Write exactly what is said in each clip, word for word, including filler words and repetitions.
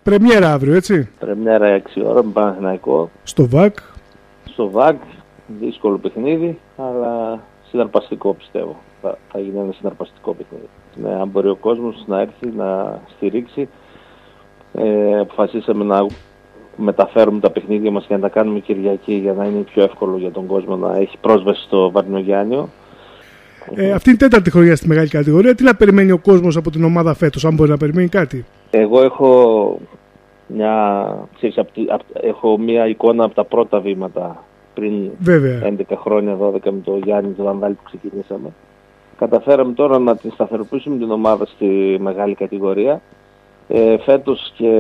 Πρεμιέρα αύριο, έτσι. Πρεμιέρα έξι ώρα με Παναθηναϊκό. Στο ΒΑΚ. Στο ΒΑΚ, δύσκολο παιχνίδι, αλλά συναρπαστικό πιστεύω. Θα, θα γίνει ένα συναρπαστικό παιχνίδι. Ναι, αν μπορεί ο κόσμος να έρθει να στηρίξει. Ε, αποφασίσαμε να μεταφέρουμε τα παιχνίδια μας και να τα κάνουμε Κυριακή για να είναι πιο εύκολο για τον κόσμο να έχει πρόσβαση στο Βαρδινογιάννιο. Ε, αυτή είναι η τέταρτη χρονιά στη μεγάλη κατηγορία. Τι να περιμένει ο κόσμος από την ομάδα φέτος, αν μπορεί να περιμένει κάτι? Εγώ έχω μια, ξέρεις, απ, απ, έχω μια εικόνα από τα πρώτα βήματα πριν Βέβαια. έντεκα χρόνια, δώδεκα με τον Γιάννη τον Βανδάλη που ξεκινήσαμε. Καταφέραμε τώρα να την σταθεροποιήσουμε την ομάδα στη μεγάλη κατηγορία. Ε, φέτος και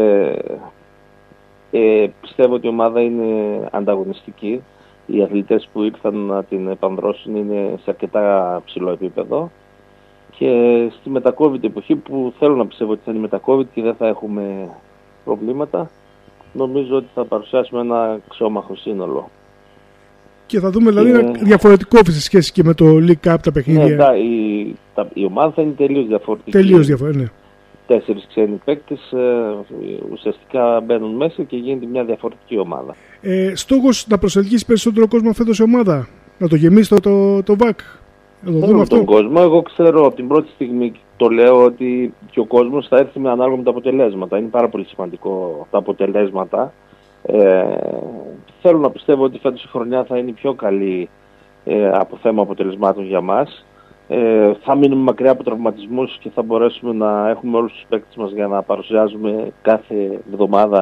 ε, πιστεύω ότι η ομάδα είναι ανταγωνιστική. Οι αθλητές που ήρθαν να την επανδρώσουν είναι σε αρκετά ψηλό επίπεδο. Και στη μετα-COVID εποχή που θέλω να πιστεύω ότι θα είναι μετα-COVID και δεν θα έχουμε προβλήματα, νομίζω ότι θα παρουσιάσουμε ένα αξιόμαχο σύνολο. Και θα δούμε δηλαδή ένα διαφορετικό σε σχέση και με το League Cup τα παιχνίδια. Ναι, τα, η, τα, η ομάδα θα είναι τελείως διαφορετική. Τελείως διαφορετική, ναι. Τέσσερις ξένοι παίκτες ε, ουσιαστικά μπαίνουν μέσα και γίνεται μια διαφορετική ομάδα. Ε, στόχος να προσελκύσει περισσότερο κόσμο φέτος η ομάδα, να το γεμίσει το, το, το ΒΑΚ. Να το δούμε αυτό. Τον κόσμο, εγώ ξέρω από την πρώτη στιγμή το λέω ότι και ο κόσμος θα έρθει με ανάλογα με τα αποτελέσματα. Είναι πάρα πολύ σημαντικό τα αποτελέσματα. Ε, θέλω να πιστεύω ότι φέτος η χρονιά θα είναι πιο καλή ε, από θέμα αποτελεσμάτων για μας. Ε, θα μείνουμε μακριά από τραυματισμούς και θα μπορέσουμε να έχουμε όλους τους παίκτες μας για να παρουσιάζουμε κάθε εβδομάδα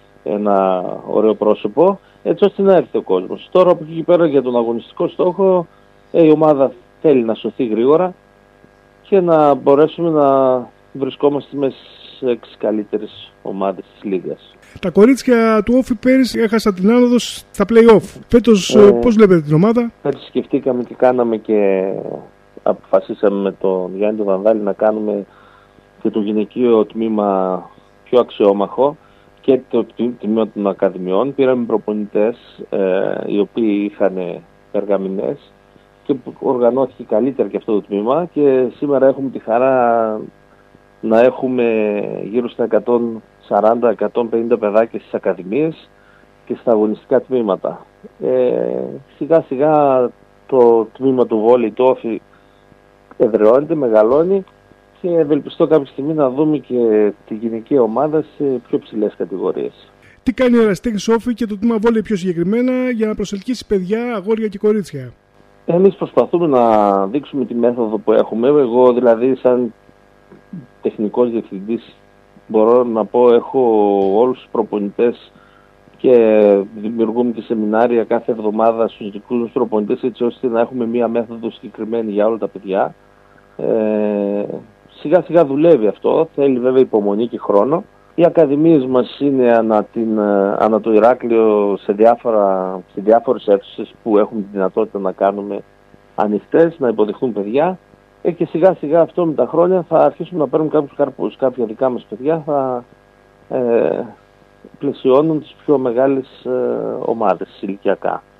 ένα ωραίο πρόσωπο, έτσι ώστε να έρθει ο κόσμος. Τώρα από εκεί και πέρα για τον αγωνιστικό στόχο, ε, η ομάδα θέλει να σωθεί γρήγορα και να μπορέσουμε να βρισκόμαστε μέσα σε έξι καλύτερες ομάδες της Λίγκας. Τα κορίτσια του Όφη πέρυσι έχασαν την άνοδο στα play-off. Φέτος ε, πώς βλέπετε την ομάδα? Φέτος σκεφτήκαμε και κάναμε και αποφασίσαμε με τον Γιάννη τον Βανδάλη να κάνουμε και το γυναικείο τμήμα πιο αξιόμαχο και το τμήμα των ακαδημιών. Πήραμε προπονητές ε, οι οποίοι είχαν περγαμηνές και οργανώθηκε καλύτερα και αυτό το τμήμα και σήμερα έχουμε τη χαρά να έχουμε γύρω στα εκατόν σαράντα με εκατόν πενήντα παιδάκια στις ακαδημίες και στα αγωνιστικά τμήματα. Ε, σιγά σιγά το τμήμα του βόλεϊ του Όφη εδραιώνεται, μεγαλώνει και ευελπιστώ κάποια στιγμή να δούμε και τη γυναικεία ομάδα σε πιο ψηλές κατηγορίες. Τι κάνει ο Ερασιτέχνης Όφη και το τμήμα βόλεϊ πιο συγκεκριμένα για να προσελκύσει παιδιά, αγόρια και κορίτσια? Εμείς προσπαθούμε να δείξουμε τη μέθοδο που έχουμε. Εγώ δηλαδή σαν τεχνικός διευθυντής μπορώ να πω έχω όλους τους προπονητές και δημιουργούμε και σεμινάρια κάθε εβδομάδα στους δικούς μας προπονητές έτσι ώστε να έχουμε μία μέθοδο συγκεκριμένη για όλα τα παιδιά. Ε, σιγά σιγά δουλεύει αυτό, θέλει βέβαια υπομονή και χρόνο. Οι ακαδημίες μας είναι ανά, την, ανά το Ηράκλειο σε, διάφορα, σε διάφορες αίθουσες που έχουμε τη δυνατότητα να κάνουμε ανοιχτές, να υποδεχτούν παιδιά. Ε, και σιγά σιγά αυτό με τα χρόνια θα αρχίσουμε να παίρνουμε κάποιους καρπούς. Κάποια δικά μας παιδιά θα ε, πλαισιώνουν τις πιο μεγάλες ε, ομάδες ηλικιακά.